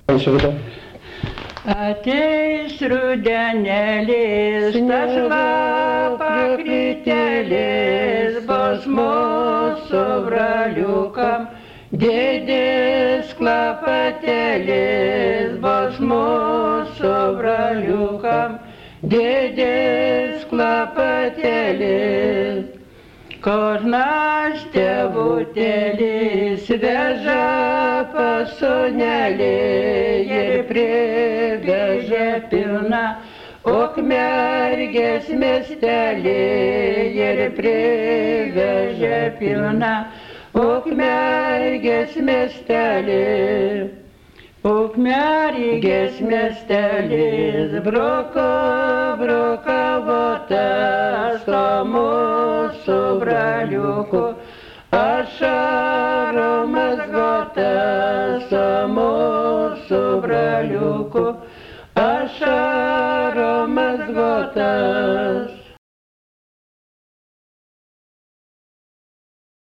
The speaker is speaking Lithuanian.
Ateis rudenėlis, tas lapakrytelis, bus mūsų braliukam, didis klapatelis, bus mūsų braliukam, didis klapatelis. Kožnas tėvutėlis veža pas sūnelį ir privežė pilną Ukmergės miestelį ir privežė pilną Ukmergės miestelį. Ukmergės miestelis brokavotas, o mūsų braliukų ašarų mazgotas, o mūsų braliukų ašarų mazgotas.